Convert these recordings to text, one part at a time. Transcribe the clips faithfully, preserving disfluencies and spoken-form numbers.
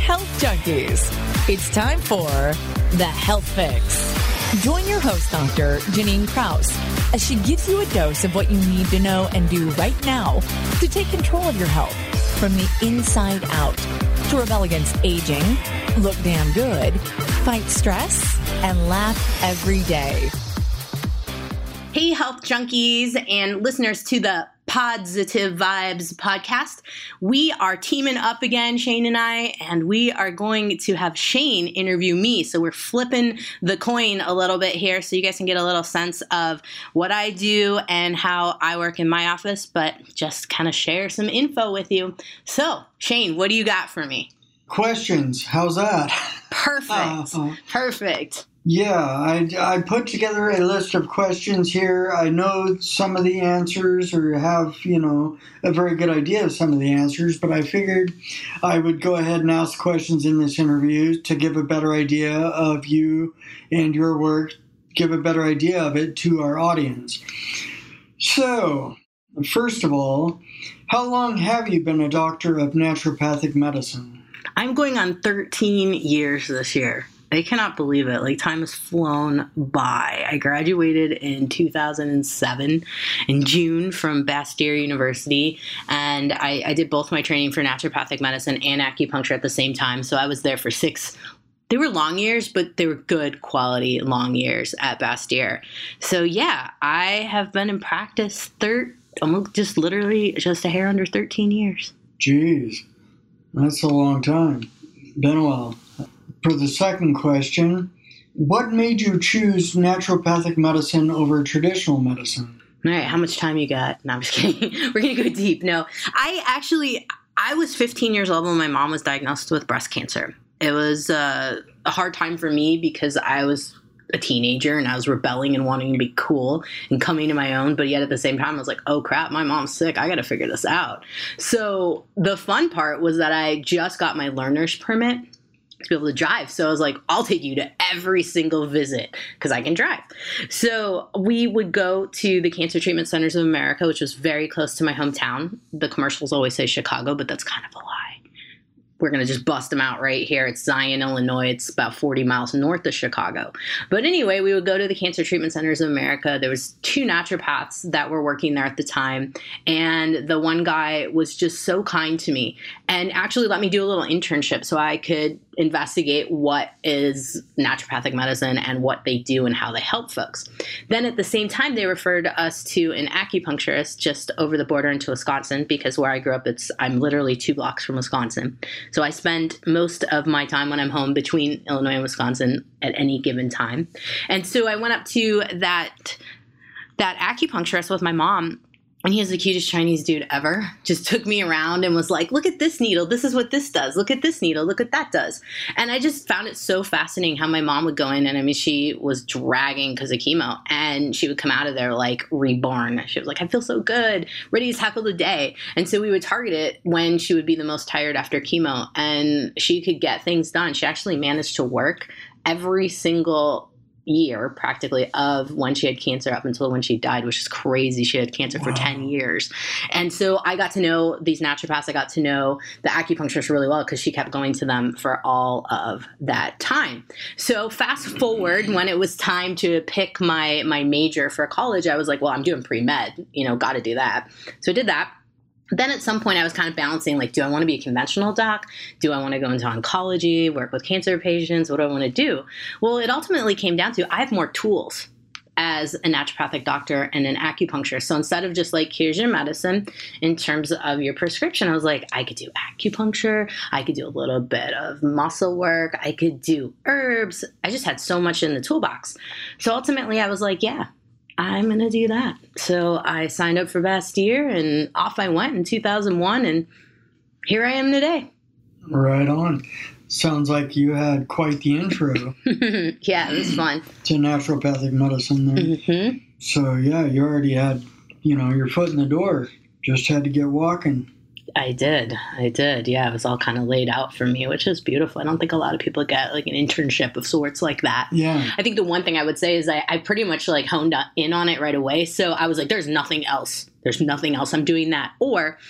Health Junkies. It's time for The Health Fix. Join your host, Doctor Janine Kraus, as she gives you a dose of what you need to know and do right now to take control of your health from the inside out, to rebel against aging, look damn good, fight stress, and laugh every day. Hey, health junkies and listeners to the Positive Vibes podcast. We are teaming up again, Shane and I, and we are going to have Shane interview me. So we're flipping the coin a little bit here so you guys can get a little sense of what I do and how I work in my office, but just kind of share some info with you. So, Shane, what do you got for me? Questions. How's that? Perfect. Uh, uh, Perfect. Yeah, I, I put together a list of questions here. I know some of the answers or have, you know, a very good idea of some of the answers, but I figured I would go ahead and ask questions in this interview to give a better idea of you and your work, give a better idea of it to our audience. So, first of all, how long have you been a doctor of naturopathic medicine? I'm going on thirteen years this year. I cannot believe it. Like, time has flown by. I graduated in two thousand seven in June from Bastyr University, and I, I did both my training for naturopathic medicine and acupuncture at the same time. So I was there for six. They were long years, but they were good quality long years at Bastyr. So yeah, I have been in practice thir- almost just literally just a hair under thirteen years. Jeez, that's a long time. Been a while. For the second question, what made you choose naturopathic medicine over traditional medicine? All right, how much time you got? No, I'm just kidding. We're going to go deep. No, I actually, I was fifteen years old when my mom was diagnosed with breast cancer. It was uh, a hard time for me because I was a teenager and I was rebelling and wanting to be cool and coming to my own. But yet at the same time, I was like, oh crap, my mom's sick. I got to figure this out. So the fun part was that I just got my learner's permit to be able to drive. So I was like, I'll take you to every single visit because I can drive. So we would go to the Cancer Treatment Centers of America, which was very close to my hometown. The commercials always say Chicago, but that's kind of a lie. We're going to just bust them out right here. It's Zion, Illinois. It's about forty miles north of Chicago. But anyway, we would go to the Cancer Treatment Centers of America. There was two naturopaths that were working there at the time. And the one guy was just so kind to me and actually let me do a little internship so I could investigate what is naturopathic medicine and what they do and how they help folks. Then at the same time, they referred us to an acupuncturist just over the border into Wisconsin because where I grew up, it's I'm literally two blocks from Wisconsin. So I spend most of my time when I'm home between Illinois and Wisconsin at any given time. And so I went up to that that acupuncturist with my mom. And he was the cutest Chinese dude ever. Just took me around and was like, look at this needle. This is what this does. Look at this needle. Look what that does. And I just found it so fascinating how my mom would go in. And I mean, she was dragging because of chemo. And she would come out of there like reborn. She was like, I feel so good. Ready as tackle the day. And so we would target it when she would be the most tired after chemo. And she could get things done. She actually managed to work every single year practically of when she had cancer up until when she died, which is crazy. She had cancer wow. for ten years. And so I got to know these naturopaths. I got to know the acupuncturists really well because she kept going to them for all of that time. So fast forward when it was time to pick my, my major for college, I was like, well, I'm doing pre-med, you know, got to do that. So I did that. Then at some point I was kind of balancing, like, do I want to be a conventional doc? Do I want to go into oncology, work with cancer patients? What do I want to do? Well, it ultimately came down to I have more tools as a naturopathic doctor and an acupuncturist. So instead of just like, here's your medicine in terms of your prescription, I was like, I could do acupuncture. I could do a little bit of muscle work. I could do herbs. I just had so much in the toolbox. So ultimately I was like, yeah, I'm going to do that. So I signed up for Bastyr and off I went in two thousand one and here I am today. Right on. Sounds like you had quite the intro. Yeah, it was fun. To naturopathic medicine there. Mm-hmm. So yeah, you already had, you know, your foot in the door. Just had to get walking. I did. I did. Yeah, it was all kind of laid out for me, which is beautiful. I don't think a lot of people get like an internship of sorts like that. Yeah. I think the one thing I would say is I, I pretty much like honed in on it right away. So I was like, there's nothing else. There's nothing else. I'm doing that. Or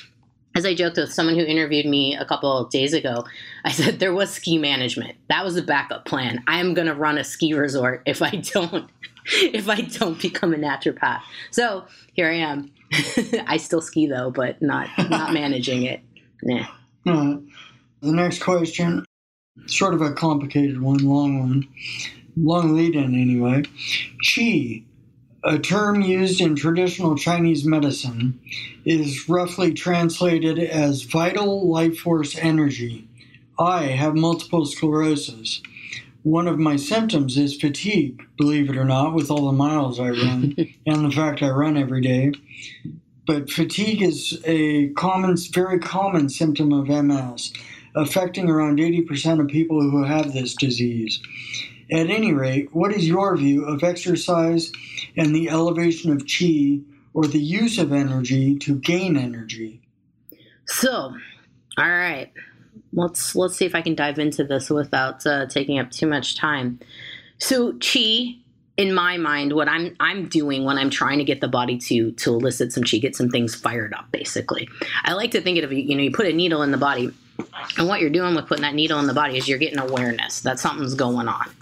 as I joked with someone who interviewed me a couple of days ago, I said there was ski management. That was a backup plan. I am going to run a ski resort if I don't, if I don't become a naturopath. So here I am. I still ski though, but not not managing it. Nah. Uh, the next question, sort of a complicated one, long one, long lead-in anyway. Qi, a term used in traditional Chinese medicine, is roughly translated as vital life force energy. I have multiple sclerosis. One of my symptoms is fatigue, believe it or not, with all the miles I run and the fact I run every day. But fatigue is a common, very common symptom of M S, affecting around eighty percent of people who have this disease. At any rate, what is your view of exercise and the elevation of qi, or the use of energy to gain energy? So, all right, let's let's see if I can dive into this without uh, taking up too much time. So, qi, in my mind, what I'm I'm doing when I'm trying to get the body to to elicit some qi, get some things fired up, basically. I like to think of it, you know, you put a needle in the body, and what you're doing with putting that needle in the body is you're getting awareness that something's going on.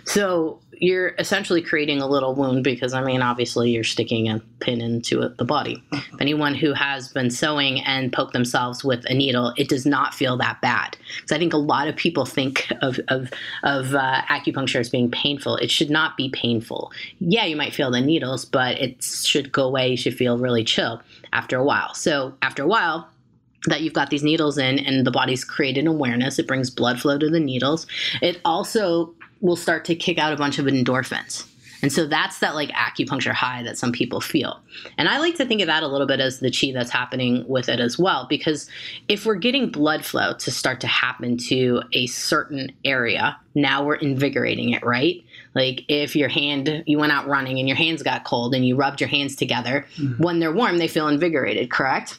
So you're essentially creating a little wound because, I mean, obviously you're sticking a pin into it, the body. Anyone who has been sewing and poked themselves with a needle, it does not feel that bad. Because I think a lot of people think of, of, of uh, acupuncture as being painful. It should not be painful. Yeah, you might feel the needles, but it should go away. You should feel really chill after a while. So after a while, that you've got these needles in and the body's created awareness, it brings blood flow to the needles. It also will start to kick out a bunch of endorphins. And so that's that like acupuncture high that some people feel. And I like to think of that a little bit as the qi that's happening with it as well, because if we're getting blood flow to start to happen to a certain area, now we're invigorating it, right? Like if your hand, you went out running and your hands got cold and you rubbed your hands together, mm-hmm. when they're warm, they feel invigorated, correct?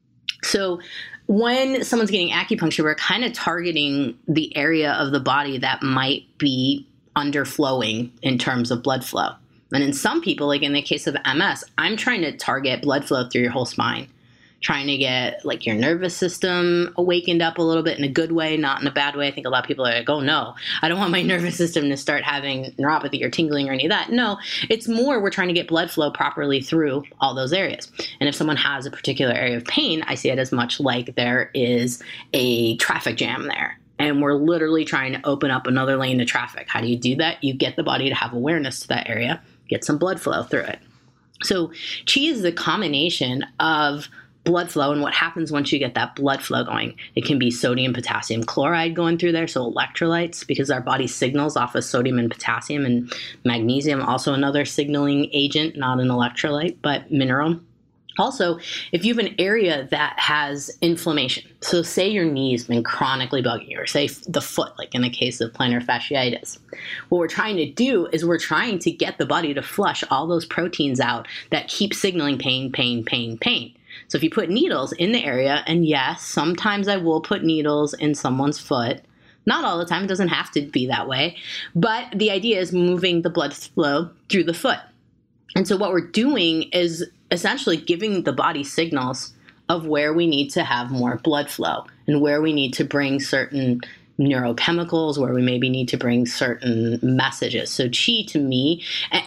So when someone's getting acupuncture, we're kind of targeting the area of the body that might be underflowing in terms of blood flow. And in some people, like in the case of M S, I'm trying to target blood flow through your whole spine, trying to get like your nervous system awakened up a little bit in a good way, not in a bad way. I think a lot of people are like, oh no, I don't want my nervous system to start having neuropathy or tingling or any of that. No, it's more we're trying to get blood flow properly through all those areas. And if someone has a particular area of pain, I see it as much like there is a traffic jam there. And we're literally trying to open up another lane of traffic. How do you do that? You get the body to have awareness to that area, get some blood flow through it. So qi is the combination of blood flow and what happens once you get that blood flow going. It can be sodium, potassium chloride going through there, so electrolytes, because our body signals off of sodium and potassium, and magnesium, also another signaling agent, not an electrolyte, but mineral. Also, if you have an area that has inflammation, so say your knee's been chronically bugging you, or say the foot, like in the case of plantar fasciitis, what we're trying to do is we're trying to get the body to flush all those proteins out that keep signaling pain, pain, pain, pain. So if you put needles in the area, and yes, sometimes I will put needles in someone's foot, not all the time, it doesn't have to be that way, but the idea is moving the blood flow through the foot. And so what we're doing is essentially giving the body signals of where we need to have more blood flow and where we need to bring certain neurochemicals, where we maybe need to bring certain messages. So qi to me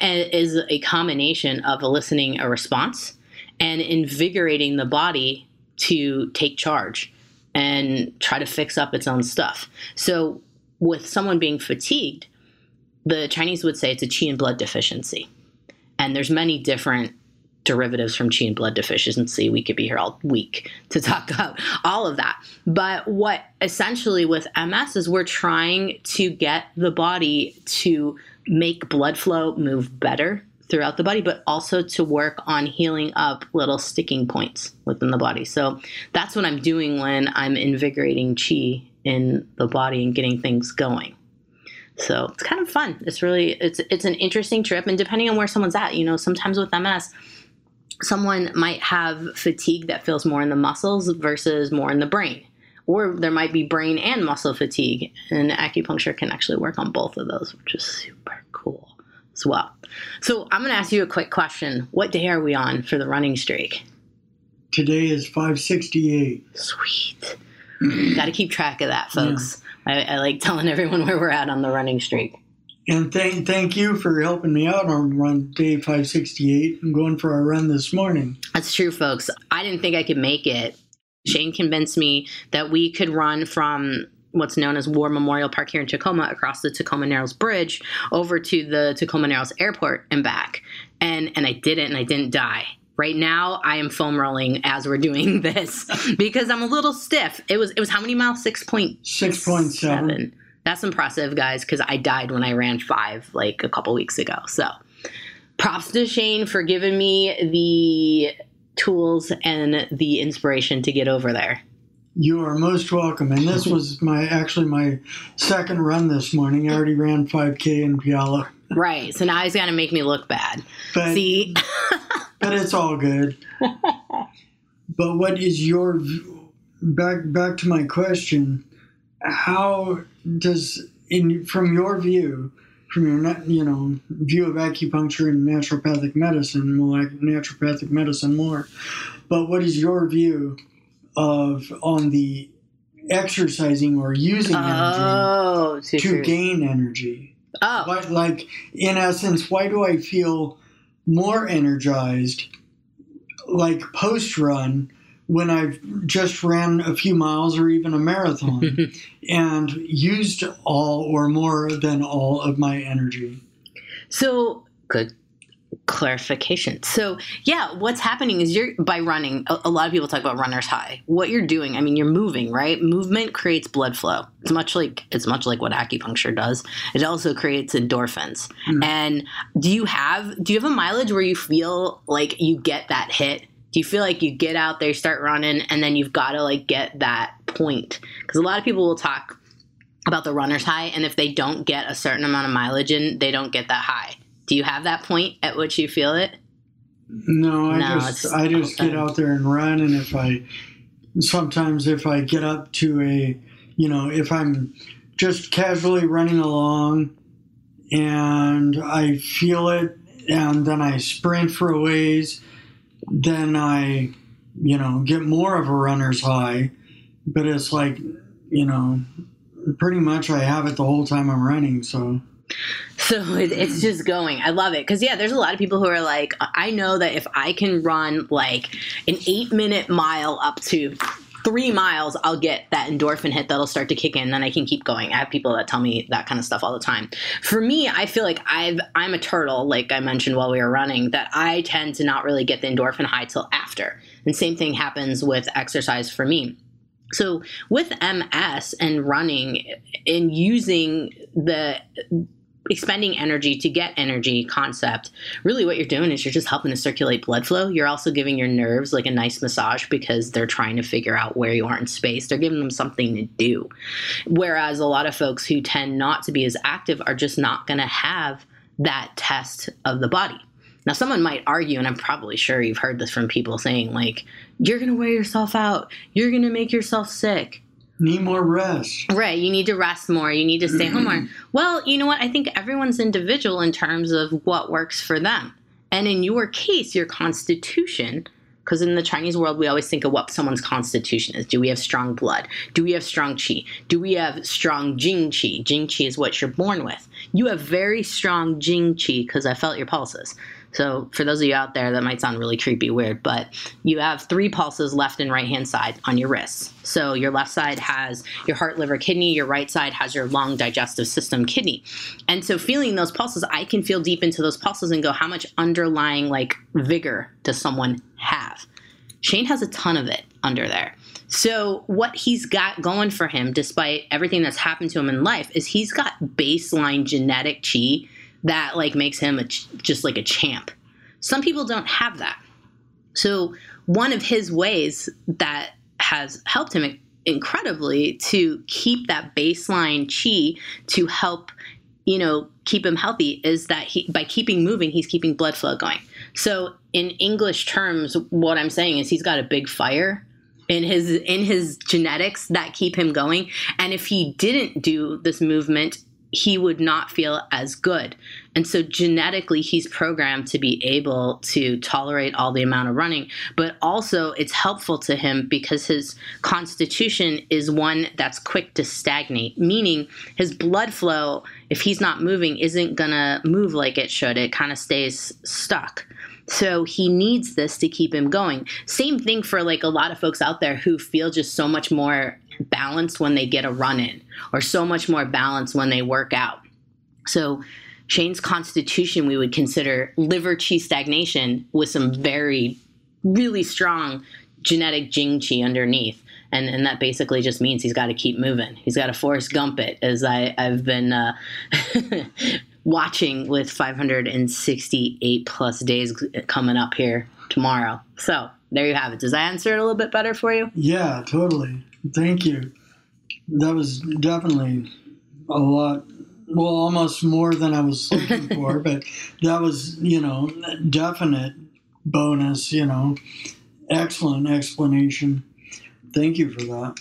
is a combination of eliciting a response and invigorating the body to take charge and try to fix up its own stuff. So with someone being fatigued, the Chinese would say it's a qi and blood deficiency. And there's many different derivatives from qi and blood deficiency. We could be here all week to talk about all of that. But what essentially with M S is we're trying to get the body to make blood flow move better throughout the body, but also to work on healing up little sticking points within the body. So that's what I'm doing when I'm invigorating qi in the body and getting things going. So it's kind of fun. It's really, it's it's an interesting trip. And depending on where someone's at, you know, sometimes with M S, someone might have fatigue that feels more in the muscles versus more in the brain. Or there might be brain and muscle fatigue. And acupuncture can actually work on both of those, which is super cool as well. So I'm going to ask you a quick question. What day are we on for the running streak? today is five sixty-eight. Sweet. Got to keep track of that, folks. Yeah. I, I like telling everyone where we're at on the running streak. And thank thank you for helping me out on run day five sixty-eight and going for our run this morning. That's true, folks. I didn't think I could make it. Shane convinced me that we could run from what's known as War Memorial Park here in Tacoma across the Tacoma Narrows Bridge over to the Tacoma Narrows Airport and back. And and I did it, and I didn't die. Right now, I am foam rolling as we're doing this because I'm a little stiff. It was it was how many miles? six point seven. six point seven. That's impressive, guys, because I died when I ran five like a couple weeks ago. So props to Shane for giving me the tools and the inspiration to get over there. You are most welcome. And this was my actually my second run this morning. I already ran five K in Puyallup. Right. So now he's got to make me look bad. But, See? But it's all good. But what is your back back to my question? How does in from your view, from your you know view of acupuncture and naturopathic medicine, more like naturopathic medicine more, but what is your view of on the exercising or using oh, energy to true. gain energy? Oh, But like in essence, why do I feel more energized, like post run, when I've just ran a few miles or even a marathon and used all or more than all of my energy? So good clarification. So yeah, what's happening is you're by running. A, a lot of people talk about runner's high. What you're doing, I mean, you're moving, right? Movement creates blood flow. It's much like it's much like what acupuncture does. It also creates endorphins. Mm. And do you have do you have a mileage where you feel like you get that hit? Do you feel like you get out there, start running, and then you've got to like get that point? Because a lot of people will talk about the runner's high, and if they don't get a certain amount of mileage in, they don't get that high. Do you have that point at which you feel it? No, I No, just it's I just okay. get out there and run, and if I sometimes if I get up to a you know if I'm just casually running along and I feel it, and then I sprint for a ways, then I you know get more of a runner's high, but it's like you know pretty much I have it the whole time I'm running, so. So it, it's just going. I love it. Because, yeah, there's a lot of people who are like, I know that if I can run like an eight minute mile up to three miles, I'll get that endorphin hit that'll start to kick in. Then I can keep going. I have people that tell me that kind of stuff all the time. For me, I feel like I've, I'm a turtle, like I mentioned while we were running, that I tend to not really get the endorphin high till after. And same thing happens with exercise for me. So with M S and running and using the expending energy to get energy concept, really what you're doing is you're just helping to circulate blood flow. You're also giving your nerves like a nice massage because they're trying to figure out where you are in space. They're giving them something to do. Whereas a lot of folks who tend not to be as active are just not going to have that test of the body. Now, someone might argue, and I'm probably sure you've heard this from people saying, like, you're going to wear yourself out. You're going to make yourself sick. Need more rest. Right. You need to rest more. You need to stay home more. Well, you know what? I think everyone's individual in terms of what works for them. And in your case, your constitution, because in the Chinese world, we always think of what someone's constitution is. Do we have strong blood? Do we have strong qi? Do we have strong jing qi? Jing qi is what you're born with. You have very strong jing qi because I felt your pulses. So for those of you out there, that might sound really creepy, weird, but you have three pulses left and right hand side on your wrists. So your left side has your heart, liver, kidney. Your right side has your lung, digestive system, kidney. And so feeling those pulses, I can feel deep into those pulses and go, how much underlying like vigor does someone have? Shane has a ton of it under there. So what he's got going for him, despite everything that's happened to him in life, is he's got baseline genetic chi that like makes him a ch- just like a champ. Some people don't have that. So one of his ways that has helped him incredibly to keep that baseline chi to help, you know, keep him healthy is that he, by keeping moving, he's keeping blood flow going. So in English terms, what I'm saying is he's got a big fire in his in his genetics that keep him going. And if he didn't do this movement, he would not feel as good. And so genetically, he's programmed to be able to tolerate all the amount of running, but also it's helpful to him because his constitution is one that's quick to stagnate, meaning his blood flow, if he's not moving, isn't gonna move like it should. It kind of stays stuck. So he needs this to keep him going. Same thing for like a lot of folks out there who feel just so much more balanced when they get a run in, or so much more balanced when they work out. So Shane's constitution, we would consider liver qi stagnation with some very, really strong genetic Jing qi underneath. And, and that basically just means he's got to keep moving. He's got to Forrest Gump it, as I, I've been uh, watching with five hundred sixty-eight plus days coming up here tomorrow. So there you have it. Does that answer it a little bit better for you? Yeah, totally. Thank you. That was definitely a lot, well, almost more than I was looking for, but that was, you know, definite bonus, you know, excellent explanation. Thank you for that.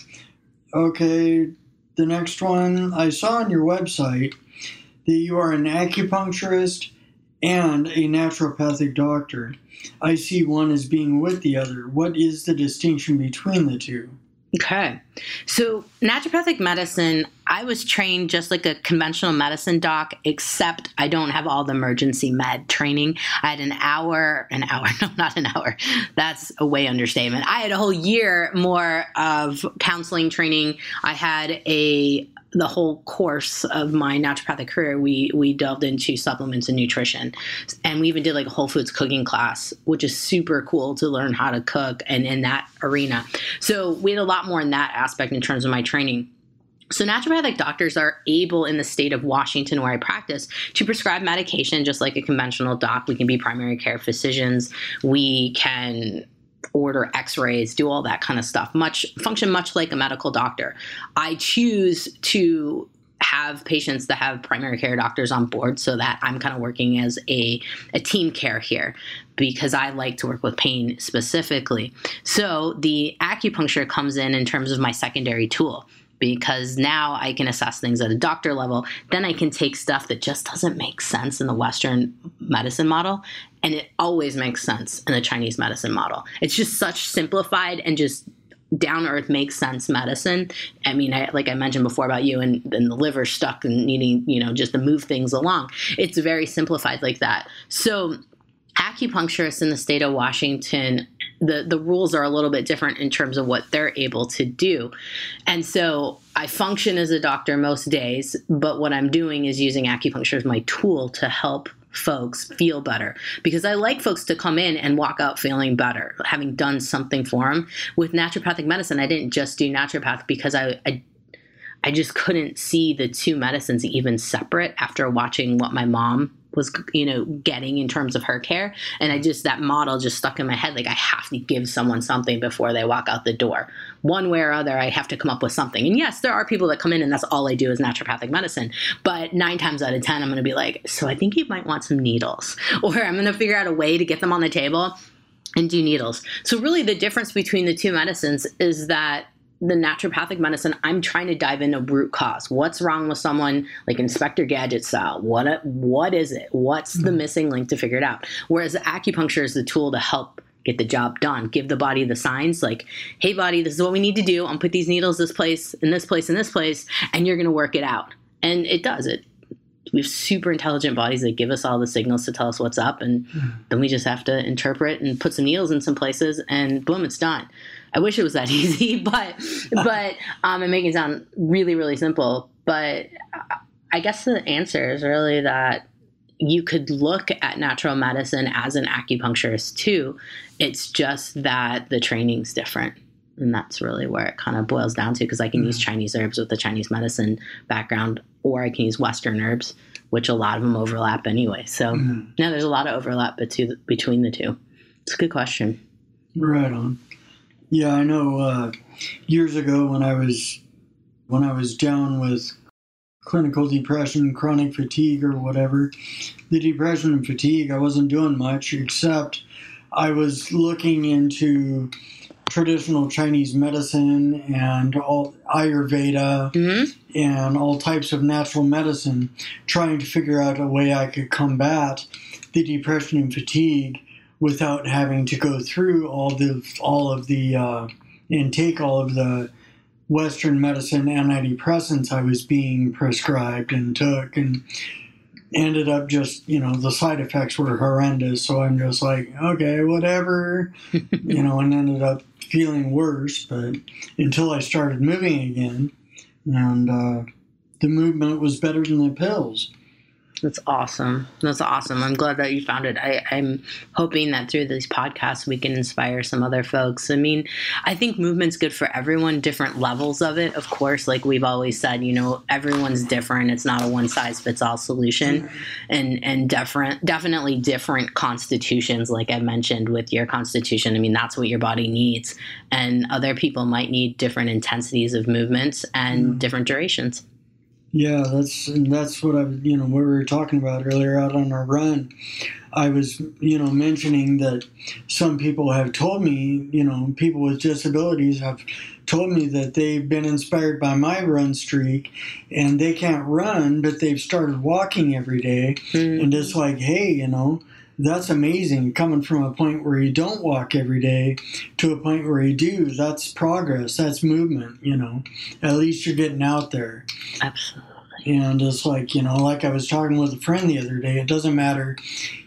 Okay, the next one, I saw on your website that you are an acupuncturist and a naturopathic doctor. I see one as being with the other. What is the distinction between the two? Okay. So naturopathic medicine, I was trained just like a conventional medicine doc, except I don't have all the emergency med training. I had an hour, an hour, no, not an hour. That's a way understatement. I had a whole year more of counseling training. I had a the whole course of my naturopathic career, we we delved into supplements and nutrition. And we even did like a Whole Foods cooking class, which is super cool to learn how to cook and in that arena. So we had a lot more in that aspect in terms of my training. So naturopathic doctors are able in the state of Washington where I practice to prescribe medication just like a conventional doc. We can be primary care physicians. We can order x-rays, do all that kind of stuff, much function much like a medical doctor. I choose to have patients that have primary care doctors on board so that I'm kind of working as a, a team care here because I like to work with pain specifically. So the acupuncture comes in in terms of my secondary tool, because now I can assess things at a doctor level. Then I can take stuff that just doesn't make sense in the Western medicine model, and it always makes sense in the Chinese medicine model. It's just such simplified and just down-to-earth makes sense medicine. I mean, I, like I mentioned before about you and, and the liver stuck and needing, you know, just to move things along. It's very simplified like that. So acupuncturists in the state of Washington, the, the rules are a little bit different in terms of what they're able to do. And so I function as a doctor most days, but what I'm doing is using acupuncture as my tool to help folks feel better, because I like folks to come in and walk out feeling better, having done something for them. With naturopathic medicine, I didn't just do naturopathic because I, I I just couldn't see the two medicines even separate after watching what my mom was, you know, getting in terms of her care. And I just, that model just stuck in my head. Like, I have to give someone something before they walk out the door. One way or other, I have to come up with something. And yes, there are people that come in and that's all I do is naturopathic medicine. But nine times out of ten, I'm going to be like, so I think you might want some needles. Or I'm going to figure out a way to get them on the table and do needles. So really the difference between the two medicines is that the naturopathic medicine, I'm trying to dive into root cause. What's wrong with someone, like Inspector Gadget style? What what is it? What's the missing link to figure it out? Whereas acupuncture is the tool to help get the job done, give the body the signs like, hey body, this is what we need to do. I'm put these needles this place, in this place, in this place, and you're going to work it out. And it does it. We have super intelligent bodies that give us all the signals to tell us what's up. And then we just have to interpret and put some needles in some places and boom, it's done. I wish it was that easy, but but um, I'm making it sound really, really simple. But I guess the answer is really that you could look at natural medicine as an acupuncturist too. It's just that the training's different. And that's really where it kind of boils down to, because I can mm-hmm. use Chinese herbs with the Chinese medicine background, or I can use Western herbs, which a lot of them overlap anyway. So mm-hmm. no, there's a lot of overlap between the two. It's a good question. Right on. Yeah, I know uh, years ago when I was when I was down with clinical depression, chronic fatigue or whatever, the depression and fatigue, I wasn't doing much except I was looking into traditional Chinese medicine and all Ayurveda Mm-hmm. and all types of natural medicine, trying to figure out a way I could combat the depression and fatigue without having to go through all the all of the uh, and take all of the Western medicine antidepressants I was being prescribed and took, and ended up just, you know, the side effects were horrendous. So I'm just like, okay, whatever, you know, and ended up feeling worse. But until I started moving again, and uh, the movement was better than the pills. That's awesome. That's awesome. I'm glad that you found it. I, I'm hoping that through these podcasts we can inspire some other folks. I mean, I think movement's good for everyone, different levels of it. Of course, like we've always said, you know, everyone's different. It's not a one-size-fits-all solution. And and different, definitely different constitutions, like I mentioned with your constitution. I mean, that's what your body needs. And other people might need different intensities of movements and mm. different durations. Yeah, that's that's what I, you know, what we were talking about earlier out on our run. I was, you know, mentioning that some people have told me, you know, people with disabilities have told me that they've been inspired by my run streak and they can't run, but they've started walking every day. Mm-hmm. And it's like, hey, you know, that's amazing. Coming from a point where you don't walk every day to a point where you do, that's progress. That's movement, you know. At least you're getting out there. Absolutely. And it's like, you know, like I was talking with a friend the other day, it doesn't matter.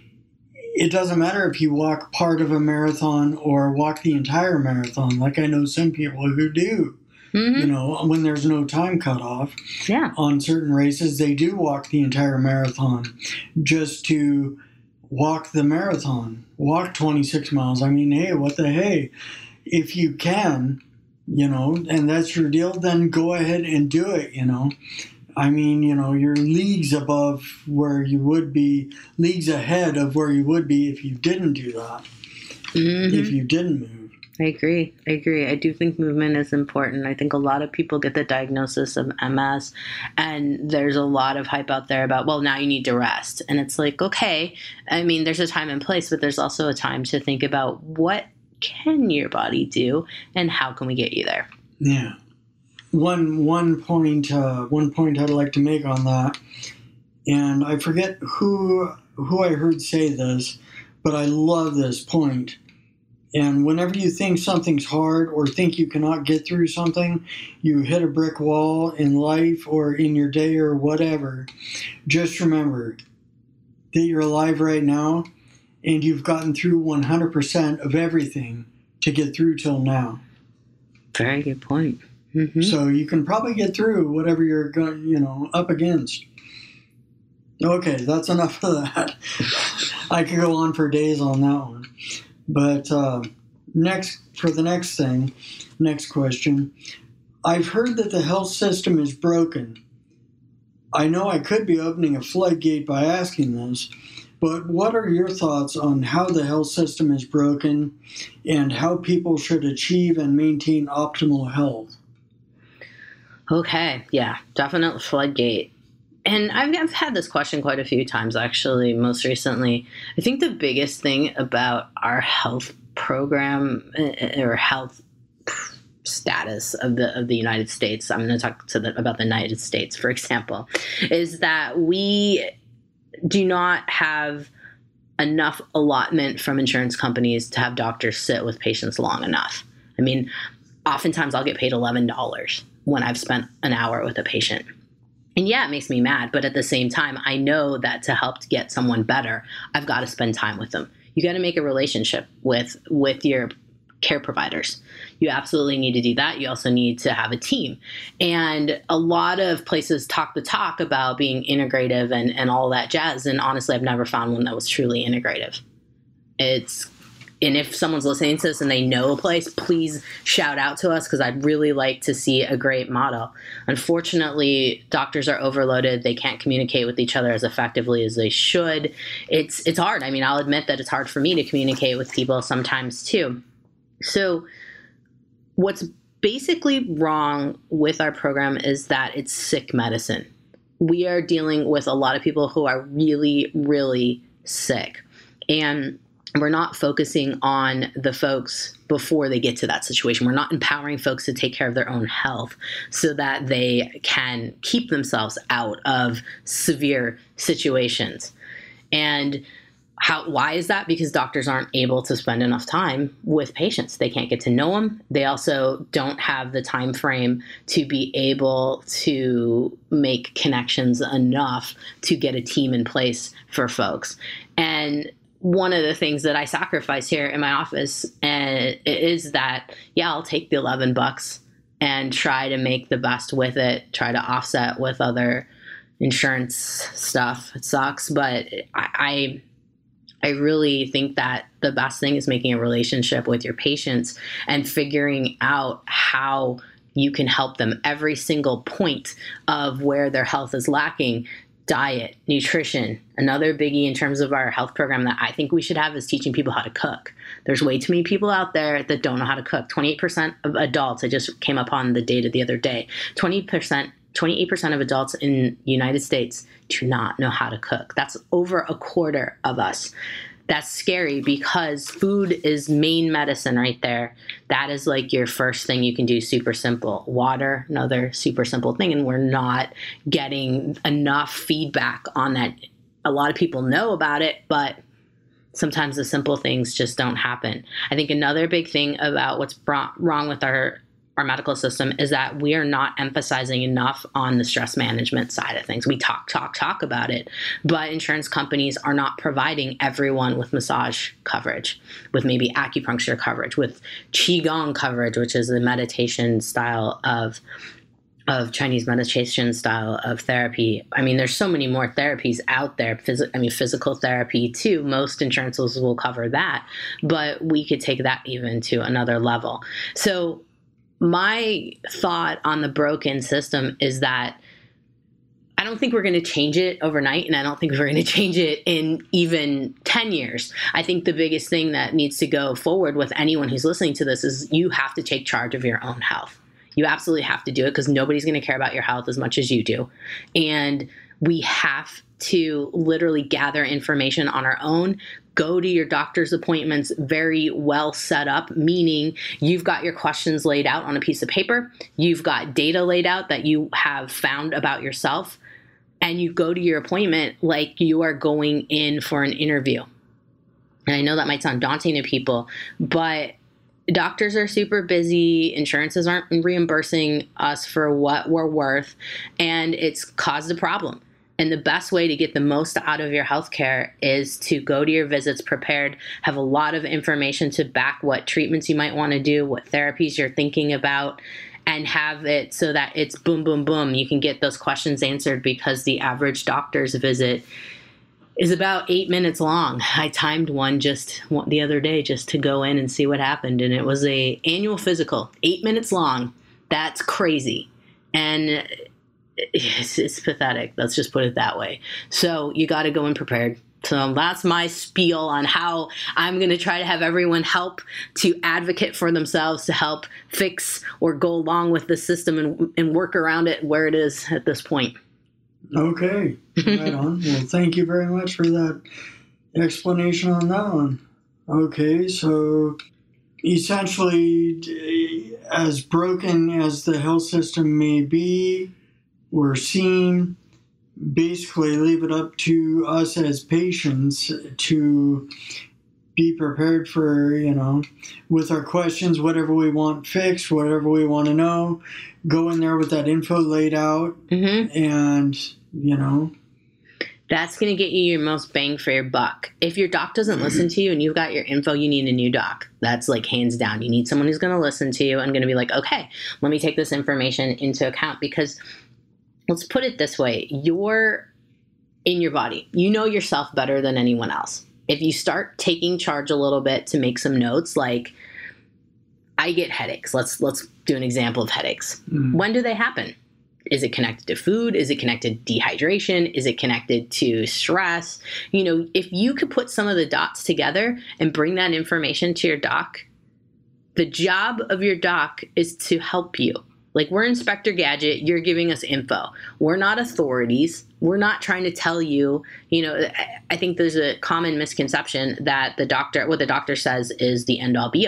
It doesn't matter if you walk part of a marathon or walk the entire marathon. Like I know some people who do. Mm-hmm. You know, when there's no time cutoff. Yeah. On certain races, they do walk the entire marathon just to walk the marathon, walk twenty-six miles. I mean, hey, what the hey? If you can, you know, and that's your deal, then go ahead and do it, you know. I mean, you know, you're leagues above where you would be, leagues ahead of where you would be if you didn't do that, mm-hmm. if you didn't move. I agree. I agree. I do think movement is important. I think a lot of people get the diagnosis of M S and there's a lot of hype out there about, well, now you need to rest. And it's like, okay, I mean, there's a time and place, but there's also a time to think about what can your body do and how can we get you there? Yeah. One one point uh, one point I'd like to make on that, and I forget who who I heard say this, but I love this point. And whenever you think something's hard or think you cannot get through something, you hit a brick wall in life or in your day or whatever, just remember that you're alive right now and you've gotten through one hundred percent of everything to get through till now. Very good point. Mm-hmm. So you can probably get through whatever you're going, you know, up against. Okay, that's enough of that. I could go on for days on that one. But uh, next, for the next thing, next question. I've heard that the health system is broken. I know I could be opening a floodgate by asking this, but what are your thoughts on how the health system is broken and how people should achieve and maintain optimal health? Okay, yeah, definite floodgate. And I've, I've had this question quite a few times, actually, most recently. I think the biggest thing about our health program or health status of the of the United States, I'm going to talk to the, about the United States, for example, is that we do not have enough allotment from insurance companies to have doctors sit with patients long enough. I mean, oftentimes I'll get paid eleven dollars when I've spent an hour with a patient. And yeah, it makes me mad, but at the same time, I know that to help to get someone better, I've got to spend time with them. You got to make a relationship with with your care providers. You absolutely need to do that. You also need to have a team. And a lot of places talk the talk about being integrative and, and all that jazz. And honestly, I've never found one that was truly integrative. It's And if someone's listening to this and they know a place, please shout out to us because I'd really like to see a great model. Unfortunately, doctors are overloaded. They can't communicate with each other as effectively as they should. It's it's hard. I mean, I'll admit that it's hard for me to communicate with people sometimes too. So what's basically wrong with our program is that it's sick medicine. We are dealing with a lot of people who are really, really sick. And we're not focusing on the folks before they get to that situation. We're not empowering folks to take care of their own health so that they can keep themselves out of severe situations. And how, why is that? Because doctors aren't able to spend enough time with patients. They can't get to know them. They also don't have the time frame to be able to make connections enough to get a team in place for folks. And one of the things that I sacrifice here in my office and is that, yeah, I'll take the eleven bucks and try to make the best with it, try to offset with other insurance stuff. It sucks, but I, I I really think that the best thing is making a relationship with your patients and figuring out how you can help them every single point of where their health is lacking. Diet, nutrition. Another biggie in terms of our health program that I think we should have is teaching people how to cook. There's way too many people out there that don't know how to cook. twenty-eight percent of adults, I just came up on the data the other day, twenty percent, twenty-eight percent of adults in the United States do not know how to cook. That's over a quarter of us. That's scary because food is main medicine right there. That is like your first thing you can do, super simple. Water, another super simple thing, and we're not getting enough feedback on that. A lot of people know about it, but sometimes the simple things just don't happen. I think another big thing about what's wrong with our our medical system is that we are not emphasizing enough on the stress management side of things. We talk, talk, talk about it, but insurance companies are not providing everyone with massage coverage, with maybe acupuncture coverage, with Qigong coverage, which is the meditation style of of Chinese meditation style of therapy. I mean, there's so many more therapies out there. Phys- I mean, physical therapy too. Most insurances will cover that, but we could take that even to another level. So my thought on the broken system is that I don't think we're going to change it overnight, and I don't think we're going to change it in even ten years. I think the biggest thing that needs to go forward with anyone who's listening to this is you have to take charge of your own health. You absolutely have to do it because nobody's going to care about your health as much as you do. And we have to literally gather information on our own. Go to your doctor's appointments very well set up, meaning you've got your questions laid out on a piece of paper. You've got data laid out that you have found about yourself, and you go to your appointment like you are going in for an interview. And I know that might sound daunting to people, but doctors are super busy. Insurances aren't reimbursing us for what we're worth, and it's caused a problem. And the best way to get the most out of your healthcare is to go to your visits prepared, have a lot of information to back what treatments you might want to do, what therapies you're thinking about, and have it so that it's boom, boom, boom. You can get those questions answered because the average doctor's visit is about eight minutes long. I timed one just the other day just to go in and see what happened. And it was a annual physical, eight minutes long. That's crazy. And It's, it's pathetic. Let's just put it that way. So you got to go in prepared. So that's my spiel on how I'm going to try to have everyone help to advocate for themselves, to help fix or go along with the system and, and work around it where it is at this point. Okay. Right on. Well, thank you very much for that explanation on that one. Okay. So essentially, as broken as the health system may be, we're seeing basically leave it up to us as patients to be prepared for, you know, with our questions, whatever we want fixed, whatever we want to know, go in there with that info laid out, mm-hmm. and, you know. That's going to get you your most bang for your buck. If your doc doesn't listen to you and you've got your info, you need a new doc. That's like hands down. You need someone who's going to listen to you and going to be like, okay, let me take this information into account, because let's put it this way. You're in your body. You know yourself better than anyone else. If you start taking charge a little bit to make some notes, like I get headaches. Let's let's do an example of headaches. Mm. When do they happen? Is it connected to food? Is it connected to dehydration? Is it connected to stress? You know, if you could put some of the dots together and bring that information to your doc, the job of your doc is to help you. Like, we're Inspector Gadget, you're giving us info. We're not authorities. We're not trying to tell you, you know, I think there's a common misconception that the doctor, what the doctor says is the end all be all.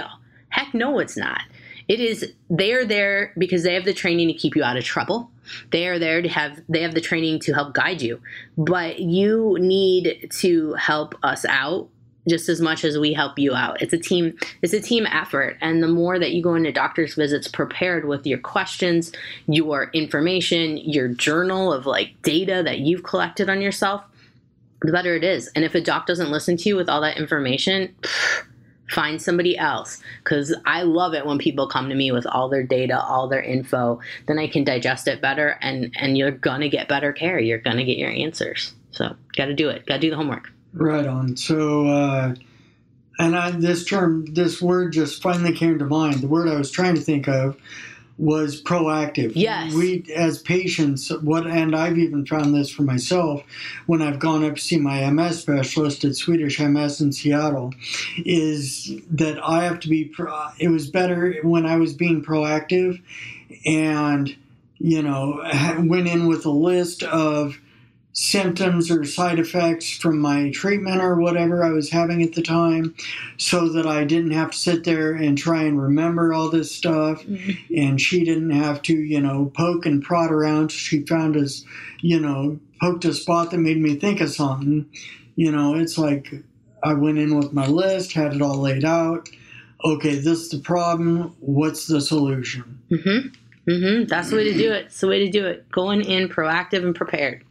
Heck no, it's not. It is, they are there because they have the training to keep you out of trouble. They are there to have, they have the training to help guide you. But you need to help us out just as much as we help you out. It's a team, it's a team effort. And the more that you go into doctor's visits prepared with your questions, your information, your journal of like data that you've collected on yourself, the better it is. And if a doc doesn't listen to you with all that information, pff, find somebody else, because I love it when people come to me with all their data, all their info. Then I can digest it better, and and you're gonna get better care. You're gonna get your answers. So got to do it. Got to do the homework. Right on. So, uh, and I, this term, this word just finally came to mind. The word I was trying to think of was proactive. Yes. We, as patients, what, and I've even found this for myself when I've gone up to see my M S specialist at Swedish M S in Seattle, is that I have to be, it was better when I was being proactive and, you know, went in with a list of symptoms or side effects from my treatment or whatever I was having at the time, so that I didn't have to sit there and try and remember all this stuff. Mm-hmm. And she didn't have to, you know, poke and prod around. She found us, you know, poked a spot that made me think of something. You know, it's like I went in with my list, had it all laid out. Okay, this is the problem. What's the solution? Mm-hmm. Mm-hmm. That's the way to do it. It's the way to do it. Going in proactive and prepared.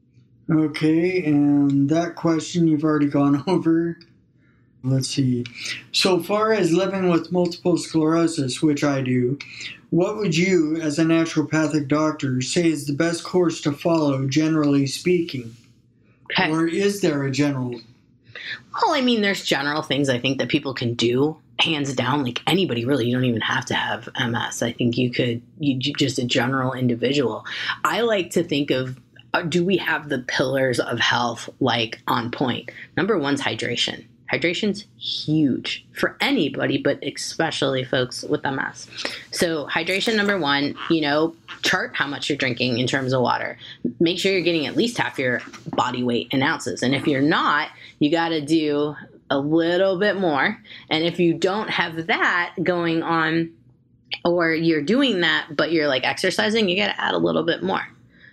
Okay, and that question you've already gone over. Let's see. So far as living with multiple sclerosis, which I do, what would you, as a naturopathic doctor, say is the best course to follow, generally speaking? Okay. Or is there a general? Well, I mean, there's general things I think that people can do, hands down, like anybody really. You don't even have to have M S. I think you could, you just a general individual. I like to think of, Uh, do we have the pillars of health like on point? Number one's hydration. Hydration's huge for anybody, but especially folks with M S. So hydration, number one, you know, chart how much you're drinking in terms of water. Make sure you're getting at least half your body weight in ounces. And if you're not, you got to do a little bit more. And if you don't have that going on, or you're doing that, but you're like exercising, you got to add a little bit more.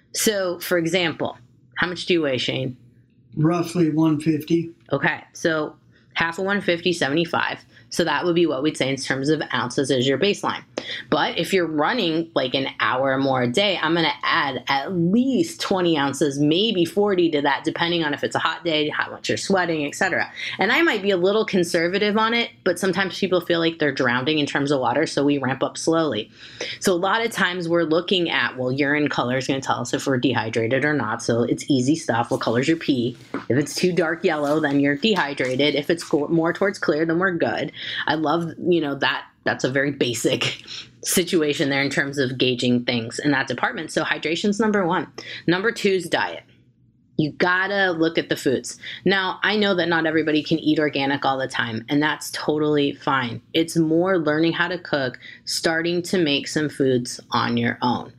So, for example, how much do you weigh, Shane? Roughly one fifty. Okay, so half of one fifty, seventy-five. So that would be what we'd say in terms of ounces as your baseline. But if you're running like an hour or more a day, I'm going to add at least twenty ounces, maybe forty to that, depending on if it's a hot day, how much you're sweating, et cetera. And I might be a little conservative on it, but sometimes people feel like they're drowning in terms of water, so we ramp up slowly. So a lot of times we're looking at, well, urine color is going to tell us if we're dehydrated or not. So it's easy stuff. What color's your pee? If it's too dark yellow, then you're dehydrated. If it's more towards clear, then we're good. I love, you know, that that's a very basic situation there in terms of gauging things in that department. So hydration's number one. Number two is diet. You gotta look at the foods. Now, I know that not everybody can eat organic all the time, and that's totally fine. It's more learning how to cook, starting to make some foods on your own.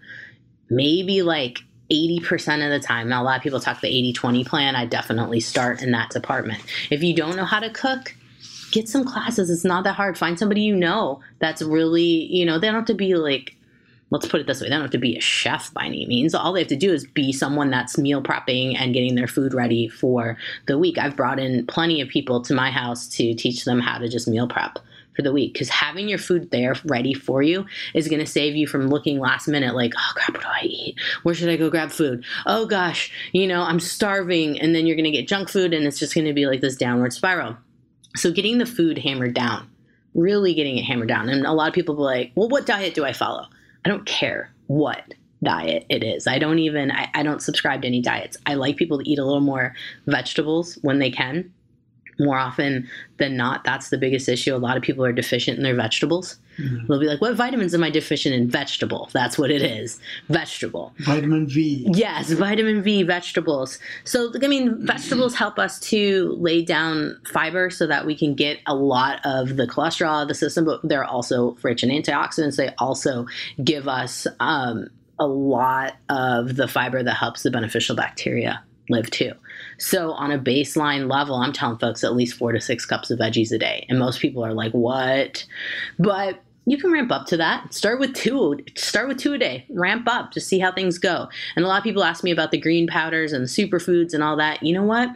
Maybe like eighty percent of the time. Now, a lot of people talk the eighty twenty plan. I definitely start in that department. If you don't know how to cook, get some classes. It's not that hard. Find somebody you know that's really, you know, they don't have to be like, let's put it this way, they don't have to be a chef by any means. All they have to do is be someone that's meal prepping and getting their food ready for the week. I've brought in plenty of people to my house to teach them how to just meal prep for the week, because having your food there ready for you is going to save you from looking last minute like, oh crap, what do I eat? Where should I go grab food? Oh gosh, you know, I'm starving. And then you're going to get junk food, and it's just going to be like this downward spiral. So getting the food hammered down, really getting it hammered down. And a lot of people be like, well, what diet do I follow? I don't care what diet it is. I don't even, I, I don't subscribe to any diets. I like people to eat a little more vegetables when they can. More often than not, that's the biggest issue. A lot of people are deficient in their vegetables. Mm-hmm. They'll be like, what vitamins am I deficient in? Vegetable. That's what it is. Vegetable. Vitamin V. Yes, vitamin V, vegetables. So, I mean, vegetables help us to lay down fiber so that we can get a lot of the cholesterol out of the system, but they're also rich in antioxidants. They also give us um, a lot of the fiber that helps the beneficial bacteria live too. So on a baseline level, I'm telling folks at least four to six cups of veggies a day. And most people are like, what? But you can ramp up to that. Start with two. Start with two a day. Ramp up to see how things go. And a lot of people ask me about the green powders and the superfoods and all that. You know what?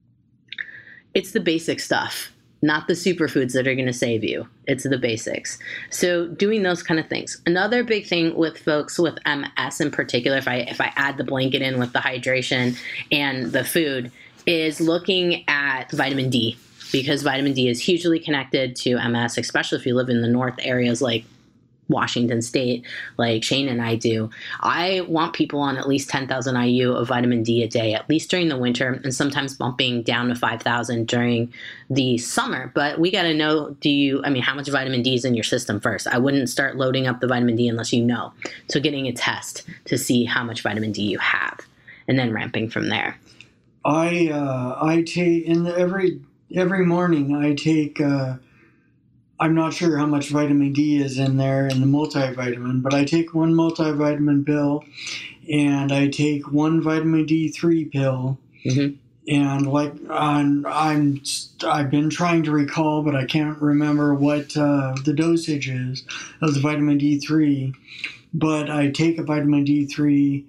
It's the basic stuff, not the superfoods that are going to save you. It's the basics. So doing those kind of things. Another big thing with folks with M S in particular, if I if I add the blanket in with the hydration and the food, is looking at vitamin D, because vitamin D is hugely connected to M S, especially if you live in the north areas like Washington State, like Shane and I do. I want people on at least ten thousand I U of vitamin D a day, at least during the winter, and sometimes bumping down to five thousand during the summer. But we got to know, do you, I mean, how much vitamin D is in your system first? I wouldn't start loading up the vitamin D unless you know. So getting a test to see how much vitamin D you have, and then ramping from there. I, uh, I take, in the, every, every morning I take, uh, I'm not sure how much vitamin D is in there in the multivitamin, but I take one multivitamin pill, and I take one vitamin D three pill. Mm-hmm. And like I'm, I'm, I've been trying to recall, but I can't remember what uh, the dosage is of the vitamin D three. But I take a vitamin D three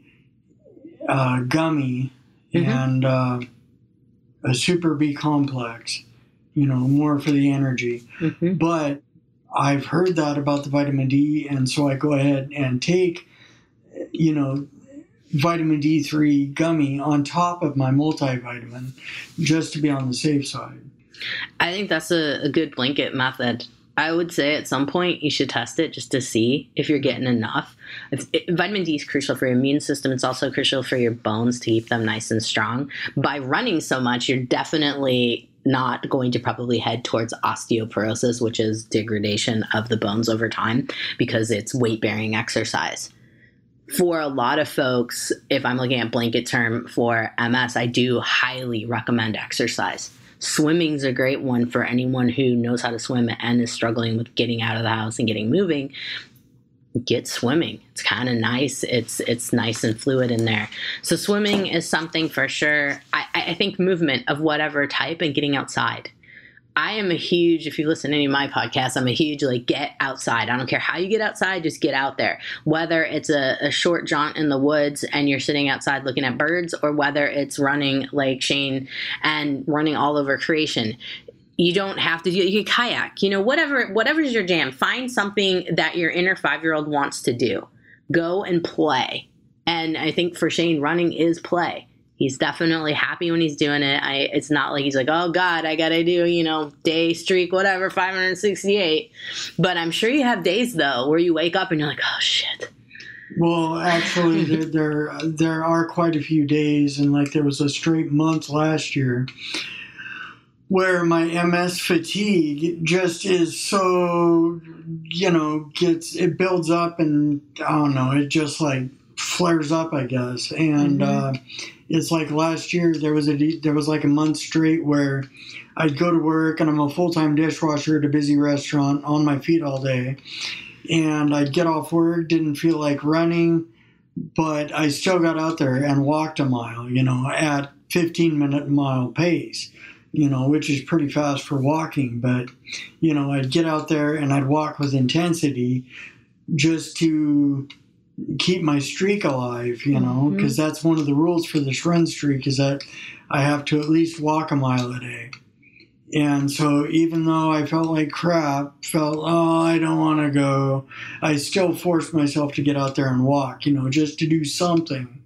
uh, gummy mm-hmm. and uh, a Super B complex. You know, more for the energy. Mm-hmm. But I've heard that about the vitamin D, and so I go ahead and take, you know, vitamin D three gummy on top of my multivitamin just to be on the safe side. I think that's a, a good blanket method. I would say at some point you should test it just to see if you're getting enough. If, it, vitamin D is crucial for your immune system. It's also crucial for your bones to keep them nice and strong. By running so much, you're definitely not going to probably head towards osteoporosis, which is degradation of the bones over time, because it's weight-bearing exercise. For a lot of folks, if I'm looking at blanket term for M S, I do highly recommend exercise. Swimming's a great one for anyone who knows how to swim and is struggling with getting out of the house and getting moving. Get swimming. It's kind of nice. It's it's nice and fluid in there. So swimming is something for sure. I, I think movement of whatever type and getting outside. I am a huge, if you listen to any of my podcasts, I'm a huge, like, get outside. I don't care how you get outside, just get out there. Whether it's a, a short jaunt in the woods and you're sitting outside looking at birds, or whether it's running like Shane and running all over creation. You don't have to do, you can kayak, you know, whatever, whatever's your jam. Find something that your inner five-year-old wants to do. Go and play. And I think for Shane, running is play. He's definitely happy when he's doing it. I, it's not like he's like, oh God, I got to do, you know, day streak, whatever, five hundred sixty-eight. But I'm sure you have days though, where you wake up and you're like, oh shit. Well, actually there, there, there are quite a few days, and like there was a straight month last year where my M S fatigue just is so, you know, gets, it builds up, and I don't know, it just like flares up, I guess. And mm-hmm. uh, it's like last year there was a, there was like a month straight where I'd go to work, and I'm a full-time dishwasher at a busy restaurant, on my feet all day. And I'd get off work, didn't feel like running, but I still got out there and walked a mile, you know, at fifteen minute mile pace. You know, which is pretty fast for walking. But, you know, I'd get out there and I'd walk with intensity just to keep my streak alive, you know, because mm-hmm. that's one of the rules for this run streak, is that I have to at least walk a mile a day. And so even though I felt like crap, felt, oh, I don't want to go, I still forced myself to get out there and walk, you know, just to do something.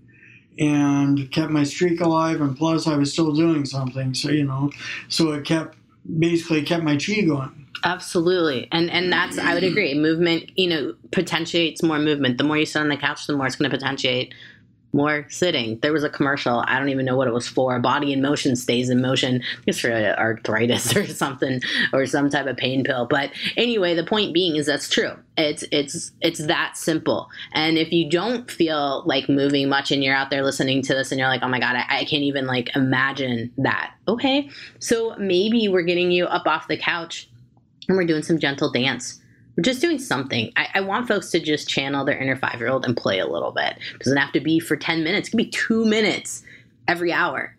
And kept my streak alive, and plus I was still doing something. So, you know, so it kept, basically kept my chi going. Absolutely. And and that's, I would agree, movement, you know, potentiates more movement. The more you sit on the couch, the more it's going to potentiate more sitting. There was a commercial, I don't even know what it was for. Body in motion stays in motion. It's for arthritis or something, or some type of pain pill. But anyway, the point being is that's true. It's it's it's that simple. And if you don't feel like moving much and you're out there listening to this and you're like, oh my God, I, I can't even like imagine that. Okay, so maybe we're getting you up off the couch and we're doing some gentle dance. We're just doing something. I, I want folks to just channel their inner five-year-old and play a little bit. It doesn't have to be for ten minutes. It can be two minutes. every hour.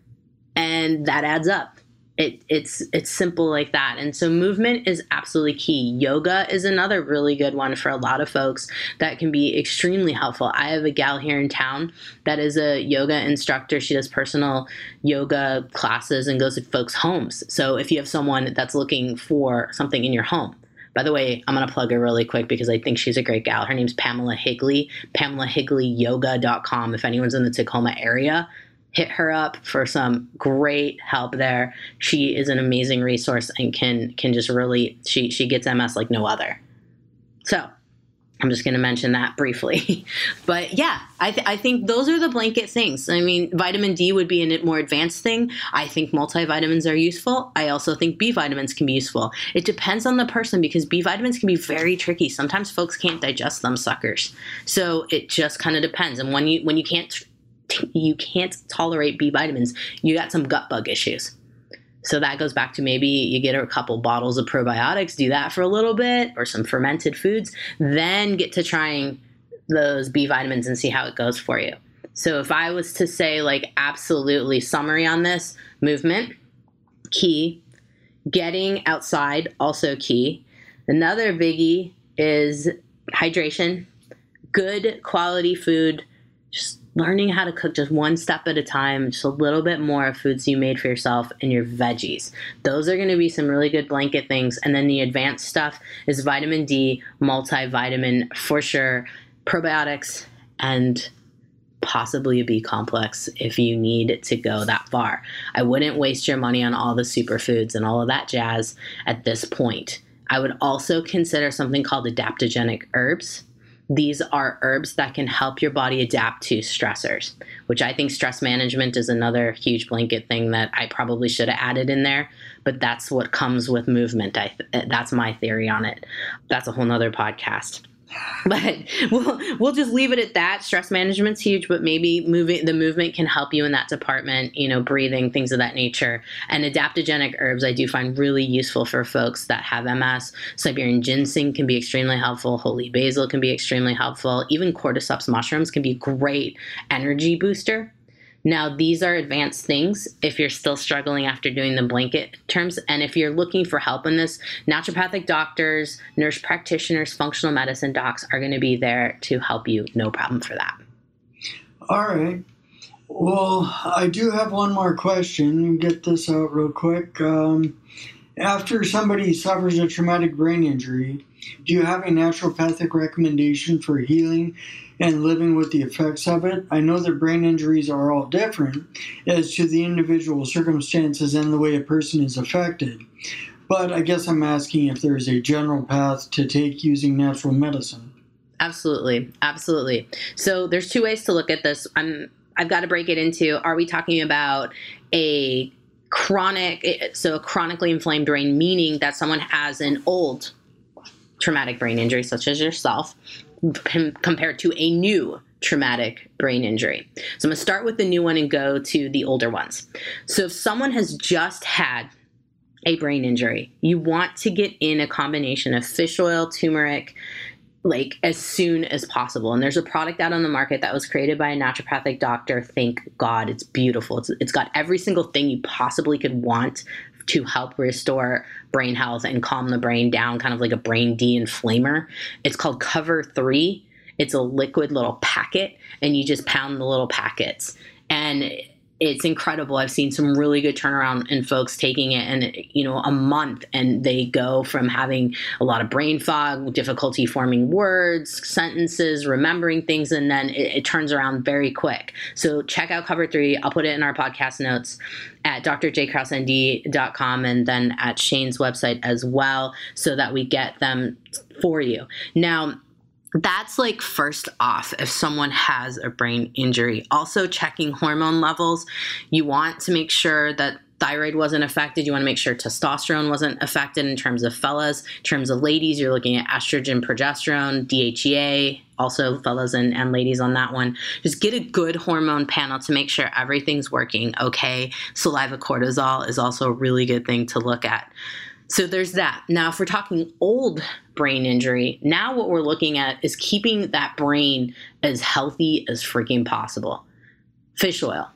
And that adds up. It, it's it's simple like that. And so movement is absolutely key. Yoga is another really good one for a lot of folks that can be extremely helpful. I have a gal here in town that is a yoga instructor. She does personal yoga classes and goes to folks' homes. So if you have someone that's looking for something in your home, by the way, I'm going to plug her really quick because I think she's a great gal. Her name's Pamela Higley, pamela higley yoga dot com. If anyone's in the Tacoma area, hit her up for some great help there. She is an amazing resource and can can just really, she she gets M S like no other. So I'm just going to mention that briefly. But yeah, I, th- I think those are the blanket things. I mean, vitamin D would be a more advanced thing. I think multivitamins are useful. I also think B vitamins can be useful. It depends on the person because B vitamins can be very tricky. Sometimes folks can't digest them suckers. So it just kind of depends. And when you when you can't you can't tolerate B vitamins, you got some gut bug issues. So that goes back to maybe you get a couple bottles of probiotics, do that for a little bit, or some fermented foods, then get to trying those B vitamins and see how it goes for you. So if I was to say like absolutely summary on this, movement, key. Getting outside, also key. Another biggie is hydration, good quality food, just learning how to cook just one step at a time, just a little bit more of foods you made for yourself and your veggies. Those are going to be some really good blanket things. And then the advanced stuff is vitamin D, multivitamin for sure, probiotics, and possibly a B complex if you need to go that far. I wouldn't waste your money on all the superfoods and all of that jazz at this point. I would also consider something called adaptogenic herbs. These are herbs that can help your body adapt to stressors, which I think stress management is another huge blanket thing that I probably should have added in there, but that's what comes with movement. I th- that's my theory on it. That's a whole nother podcast. But we'll we'll just leave it at that. Stress management's huge, but maybe moving the movement can help you in that department, you know, breathing, things of that nature. And adaptogenic herbs I do find really useful for folks that have M S. Siberian ginseng can be extremely helpful. Holy basil can be extremely helpful. Even cordyceps mushrooms can be a great energy booster. Now, these are advanced things if you're still struggling after doing the blanket terms. And if you're looking for help in this, naturopathic doctors, nurse practitioners, functional medicine docs are going to be there to help you. No problem for that. All right. Well, I do have one more question. Get this out real quick. Um, after somebody suffers a traumatic brain injury, do you have a naturopathic recommendation for healing and living with the effects of it? I know that brain injuries are all different as to the individual circumstances and the way a person is affected. But I guess I'm asking if there's a general path to take using natural medicine. Absolutely. Absolutely. So there's two ways to look at this. I'm, I've got to break it into, are we talking about a chronic, so a chronically inflamed brain, meaning that someone has an old traumatic brain injury, such as yourself, compared to a new traumatic brain injury. So I'm going to start with the new one and go to the older ones. So if someone has just had a brain injury, you want to get in a combination of fish oil, turmeric, like as soon as possible. And there's a product out on the market that was created by a naturopathic doctor. Thank God, it's beautiful. It's, it's got every single thing you possibly could want to help restore brain health and calm the brain down, kind of like a brain de-inflamer. It's called Cover three. It's a liquid little packet, and you just pound the little packets. And it's incredible. I've seen some really good turnaround in folks taking it in, you know, a month, and they go from having a lot of brain fog, difficulty forming words, sentences, remembering things, and then it, it turns around very quick. So check out Cover three. I'll put it in our podcast notes at d r j kraus n d dot com and then at Shane's website as well, so that we get them for you. Now, that's like first off, if someone has a brain injury. Also checking hormone levels. You want to make sure that thyroid wasn't affected. You want to make sure testosterone wasn't affected in terms of fellas. In terms of ladies, you're looking at estrogen, progesterone, D H E A, also fellas and, and ladies on that one. Just get a good hormone panel to make sure everything's working okay. Saliva cortisol is also a really good thing to look at. So there's that. Now, if we're talking old brain injury, now what we're looking at is keeping that brain as healthy as freaking possible. Fish oil.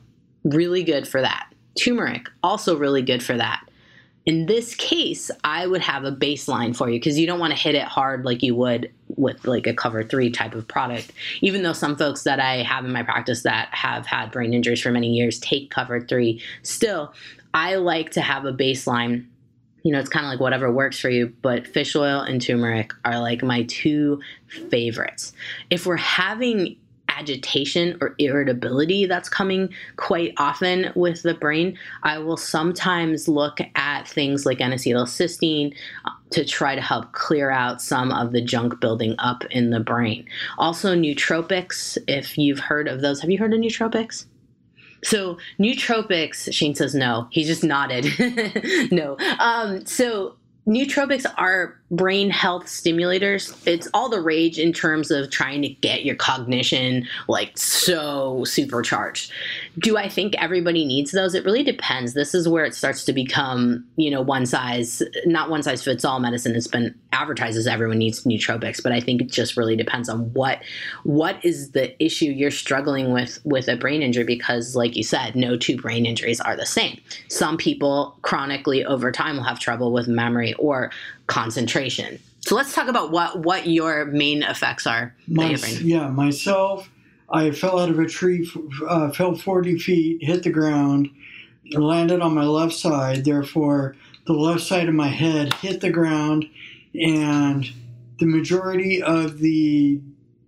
really good for that. Turmeric, also really good for that. In this case, I would have a baseline for you because you don't want to hit it hard like you would with like a cover three type of product. Even though some folks that I have in my practice that have had brain injuries for many years take cover three, still, I like to have a baseline. You know, it's kind of like whatever works for you, but fish oil and turmeric are like my two favorites. If we're having agitation or irritability that's coming quite often with the brain, I will sometimes look at things like N-acetylcysteine to try to help clear out some of the junk building up in the brain. Also nootropics, if you've heard of those. Have you heard of nootropics? So nootropics, Shane says no. He just nodded. No. Um, so nootropics are brain health stimulators. It's all the rage in terms of trying to get your cognition like so supercharged. Do I think everybody needs those? It really depends. This is where it starts to become, you know, one size, not one size fits all medicine. It's been advertised as everyone needs nootropics, but I think it just really depends on what what is the issue you're struggling with with a brain injury, because like you said, no two brain injuries are the same. Some people chronically over time will have trouble with memory or concentration. So let's talk about what, what your main effects are. My, yeah, myself, I fell out of a tree, uh, fell forty feet, hit the ground, landed on my left side. Therefore, the left side of my head hit the ground, and the majority of the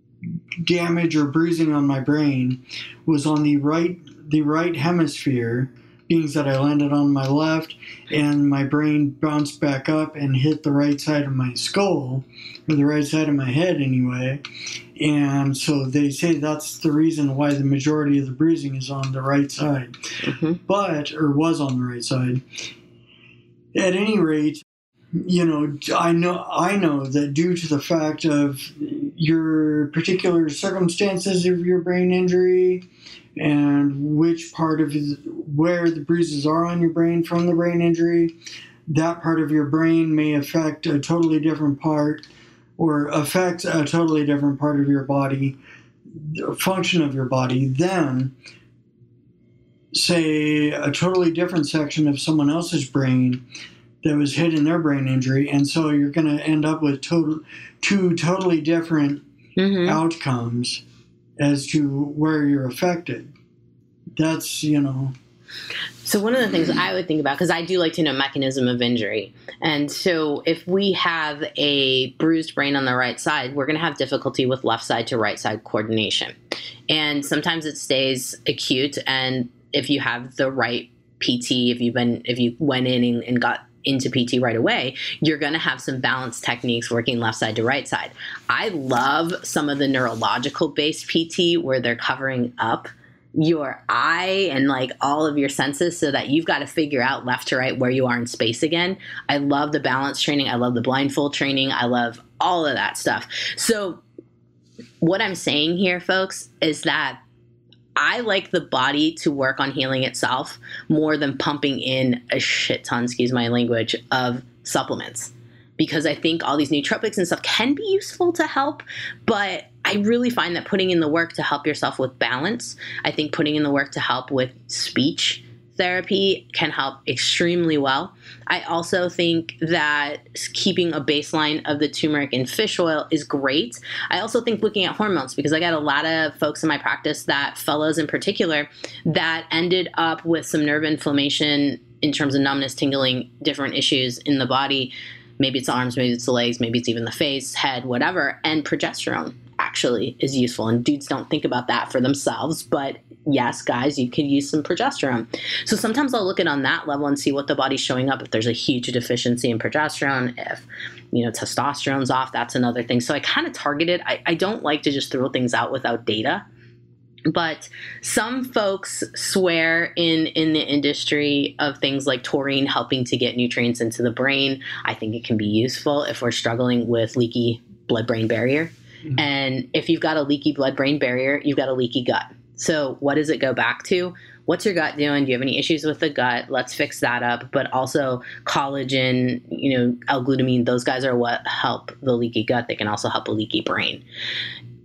damage or bruising on my brain was on the right, the right hemisphere, being that I landed on my left and my brain bounced back up and hit the right side of my skull, or the right side of my head anyway. And so they say that's the reason why the majority of the bruising is on the right side, mm-hmm. but, or was on the right side. At any rate, you know, I know, I know that due to the fact of your particular circumstances of your brain injury, and which part of his, where the bruises are on your brain from the brain injury, that part of your brain may affect a totally different part, or affect a totally different part of your body, function of your body, than, say, a totally different section of someone else's brain that was hit in their brain injury. And so you're going to end up with total, two totally different mm-hmm. outcomes as to where you're affected. That's, you know. So one of the things I would think about, because I do like to know mechanism of injury. And so if we have a bruised brain on the right side, we're going to have difficulty with left side to right side coordination. And sometimes it stays acute. And if you have the right P T, if you've been, if you went in and, and got into P T right away, you're going to have some balance techniques working left side to right side. I love some of the neurological based P T where they're covering up your eye and like all of your senses so that you've got to figure out left to right where you are in space again. I love the balance training. I love the blindfold training. I love all of that stuff. So what I'm saying here, folks, is that I like the body to work on healing itself more than pumping in a shit ton, excuse my language, of supplements. Because I think all these nootropics and stuff can be useful to help, but I really find that putting in the work to help yourself with balance, I think putting in the work to help with speech therapy can help extremely well. I also think that keeping a baseline of the turmeric and fish oil is great. I also think looking at hormones, because I got a lot of folks in my practice, that fellows in particular, that ended up with some nerve inflammation in terms of numbness, tingling, different issues in the body. Maybe it's the arms, maybe it's the legs, maybe it's even the face, head, whatever. And progesterone actually is useful. And dudes don't think about that for themselves. But yes, guys, you could use some progesterone. So sometimes I'll look at on that level and see what the body's showing up. If there's a huge deficiency in progesterone, if, you know, testosterone's off, that's another thing. So I kind of target it. I, I don't like to just throw things out without data. But some folks swear in, in the industry of things like taurine helping to get nutrients into the brain. I think it can be useful if we're struggling with leaky blood-brain barrier. Mm-hmm. And if you've got a leaky blood-brain barrier, you've got a leaky gut. So what does it go back to? What's your gut doing? Do you have any issues with the gut? Let's fix that up. But also collagen, you know, L-glutamine, those guys are what help the leaky gut. They can also help a leaky brain.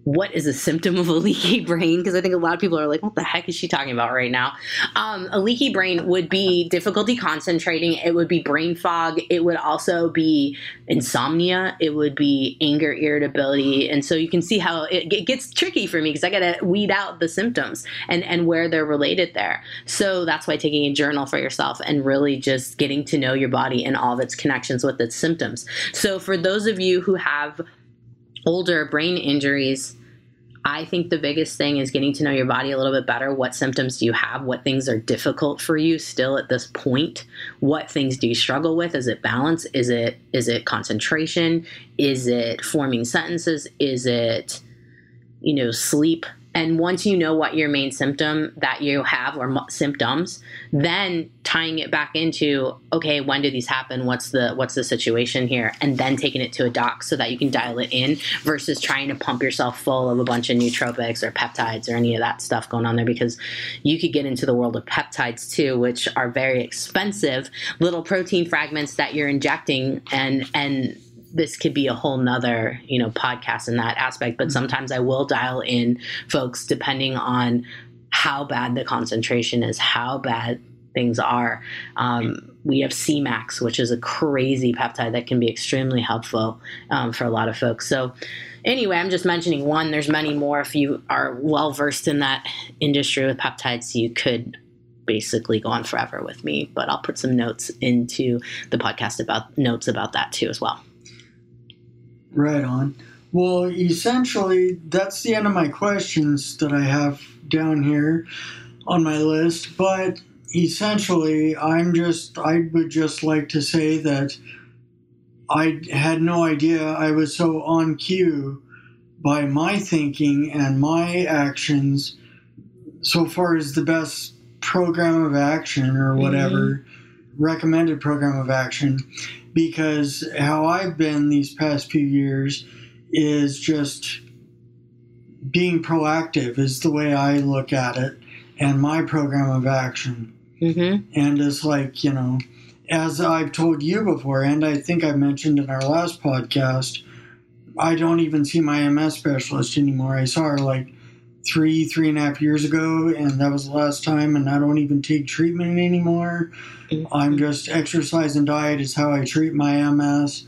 what is a symptom of a leaky brain? Because I think a lot of people are like, what the heck is she talking about right now? Um, a leaky brain would be difficulty concentrating. It would be brain fog. It would also be insomnia. It would be anger, irritability. And so you can see how it, it gets tricky for me because I got to weed out the symptoms and, and where they're related there. So that's why taking a journal for yourself and really just getting to know your body and all of its connections with its symptoms. So for those of you who have older brain injuries, I think the biggest thing is getting to know your body a little bit better. What symptoms do you have? What things are difficult for you still at this point? What things do you struggle with? Is it balance? Is it is it concentration? Is it forming sentences? Is it, you know, sleep? And once you know what your main symptom that you have or m- symptoms, then tying it back into, okay, when do these happen? What's the what's the situation here? And then taking it to a doc so that you can dial it in versus trying to pump yourself full of a bunch of nootropics or peptides or any of that stuff going on there, because you could get into the world of peptides too, which are very expensive little protein fragments that you're injecting, and and this could be a whole nother, you know, podcast in that aspect. But sometimes I will dial in folks depending on how bad the concentration is, how bad things are. Um, we have C MAX, which is a crazy peptide that can be extremely helpful um, for a lot of folks. So anyway, I'm just mentioning one. There's many more. If you are well versed in that industry with peptides, you could basically go on forever with me, but I'll put some notes into the podcast about notes about that too as well. Right on. Well, essentially, that's the end of my questions that I have down here on my list. But essentially, I'm just, I would just like to say that I had no idea I was so on cue by my thinking and my actions so far as the best program of action or whatever, mm-hmm. recommended program of action. Because how I've been these past few years is just being proactive is the way I look at it, and my program of action. Mm-hmm. And it's like, you know, as I've told you before, and I think I mentioned in our last podcast, I don't even see my M S specialist anymore. I saw her like three, three and a half years ago, and that was the last time, and I don't even take treatment anymore. I'm just exercise and diet is how I treat my M S.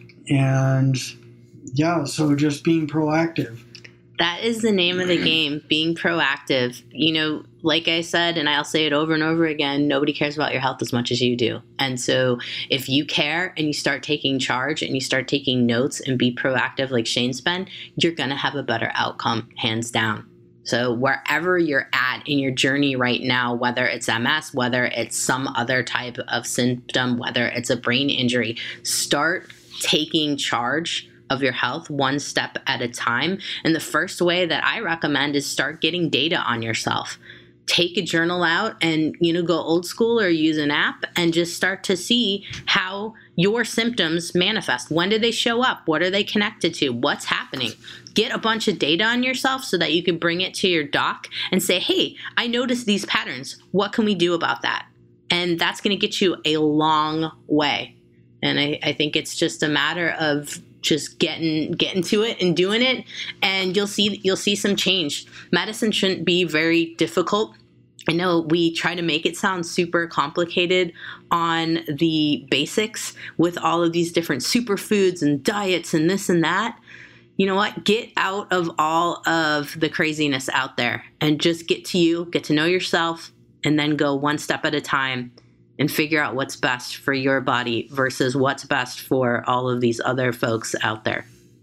And yeah, so just being proactive. That is the name of the game, being proactive. You know, like I said, and I'll say it over and over again, nobody cares about your health as much as you do. And so if you care and you start taking charge and you start taking notes and be proactive like Shane's been, you're going to have a better outcome, hands down. So wherever you're at in your journey right now, whether it's M S, whether it's some other type of symptom, whether it's a brain injury, start taking charge of your health one step at a time. And the first way that I recommend is start getting data on yourself. Take a journal out and, you know, go old school or use an app and just start to see how your symptoms manifest. When do they show up? What are they connected to? What's happening? Get a bunch of data on yourself so that you can bring it to your doc and say, hey, I noticed these patterns. What can we do about that? And that's going to get you a long way. And I, I think it's just a matter of just getting getting to it and doing it, and you'll see you'll see some change. Medicine shouldn't be very difficult. I know we try to make it sound super complicated on the basics with all of these different superfoods and diets and this and that. You know what? Get out of all of the craziness out there and just get to you, get to know yourself, and then go one step at a time and figure out what's best for your body versus what's best for all of these other folks out there.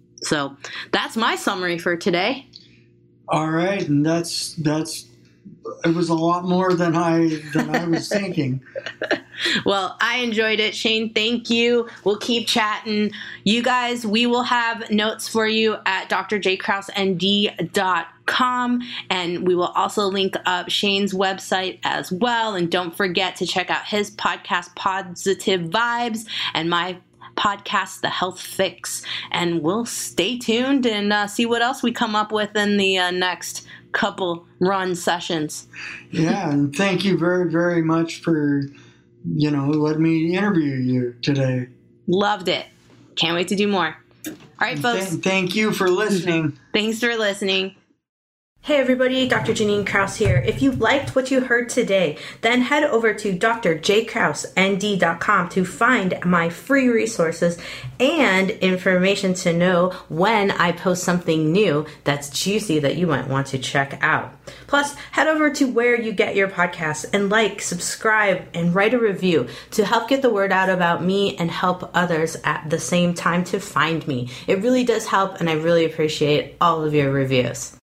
So that's my summary for today. All right. And that's, that's, it was a lot more than I, than I was thinking. Well, I enjoyed it. Shane, thank you. We'll keep chatting. You guys, we will have notes for you at d r j kraus n d dot com, and we will also link up Shane's website as well. And don't forget to check out his podcast, Positive Vibes, and my podcast, The Health Fix. And we'll stay tuned and uh, see what else we come up with in the uh, next couple run sessions. Yeah, and thank you very, very much for, you know, letting me interview you today. Loved it. Can't wait to do more. All right, folks. Th- thank you for listening. Thanks for listening. Hey everybody, Doctor Janine Kraus here. If you liked what you heard today, then head over to d r j kraus n d dot com to find my free resources and information to know when I post something new that's juicy that you might want to check out. Plus, head over to where you get your podcasts and like, subscribe, and write a review to help get the word out about me and help others at the same time to find me. It really does help, and I really appreciate all of your reviews.